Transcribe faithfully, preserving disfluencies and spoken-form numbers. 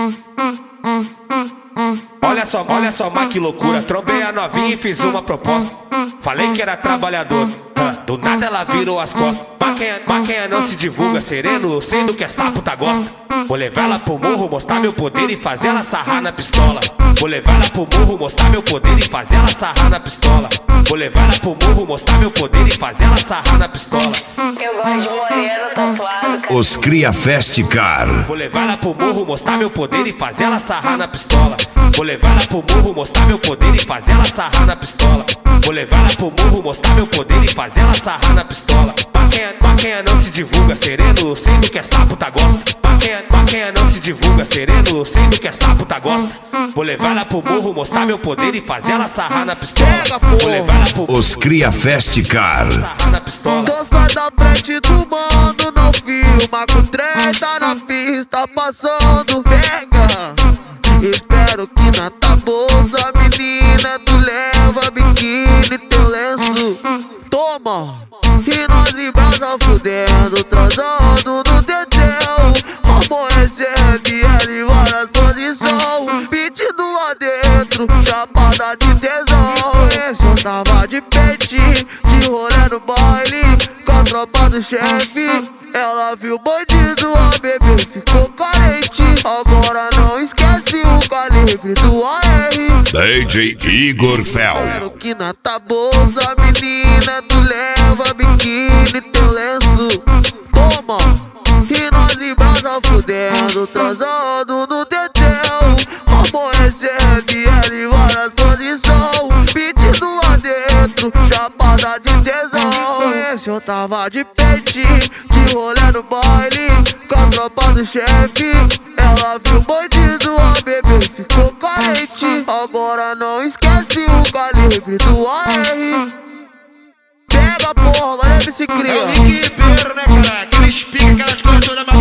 Olha só, olha só, mas que loucura. Trombei a novinha e fiz uma proposta. Falei que era trabalhador, do nada ela virou as costas. Maquinha, maquinha não se divulga, sereno, eu sei do que é sapo tá gosta. Vou levar ela pro morro, mostrar meu poder e fazer ela sarrar na pistola. Vou levar ela pro morro, mostrar meu poder e fazer ela sarrar na pistola. Vou levar ela pro morro, mostrar meu poder e fazer ela sarrar na pistola. Eu gosto de moreno tatuado. Os Cria Festicar. Vou levar ela pro morro, mostrar meu poder e fazer ela sarrar na pistola. Vou levar ela pro morro, mostrar meu poder e fazer ela sarrar na pistola. Vou levar ela pro morro, mostrar meu poder e fazer ela sarrar na pistola. Maquinha, maquinha não se divulga, sereno, eu sei do que é sapo tá gosta. Maquinha, maquinha não se divulga, sereno, eu sei do que é sapo tá gosta. Vou levar ela pro morro, mostrar meu poder e fazer ela sarrar na pistola. Vou levar ela pro morro, Os Cria Festicar. sarrar na pistola. Tô sai da frente do mano, não filma com treta na pista passando. Pega, espero que na tua bolsa, menina, tu leva biquíni, teu lenço. Toma, e nós em brasa fudendo, transando no teteu. Amanhecendo e ela em várias posições, pedindo lá dentro, chapada de tesão. Esse eu tava de peitinho, de rolê no baile, com a tropa do chefe. Ela viu o bandido, a bebê ficou carente. Agora não esquece o calibre do A R. D J Igor Fel. Quero que na tua bolsa, menina, tu leva biquíni, teu lenço. Toma, e nós em brasa fudendo, transando no teteu. Amanhecendo e ela em várias posições, pedindo lá dentro, chapada de tesão. Esse eu tava de peitinho, de rolê no baile, com a tropa do chefe. Ela viu o bandido, a bebê ficou carente. Agora não esquece o calibre do A R. Pega porra, valeu, se cria. É o Rick Ribeiro, né, cara? Aqueles pica, aquelas coisas todas.